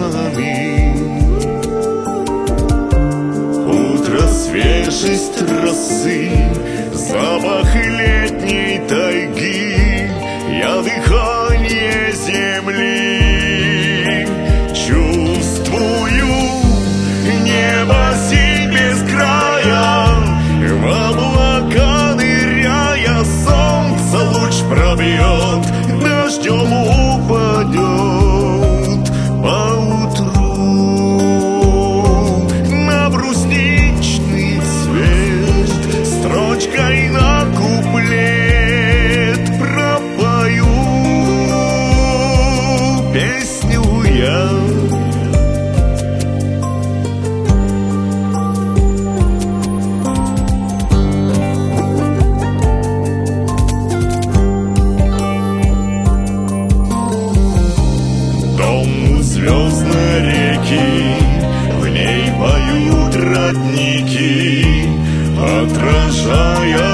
нами. Утро, свежесть росы, запах летней тайги, я дыхание земли. Чувствую небо синь без края, в облака ныряя, солнце луч пробьет, дождем упадет поутру на брусничный цвет. Строчкой на куплет пропою песню я. Звездной реки, в ней поют родники, отражая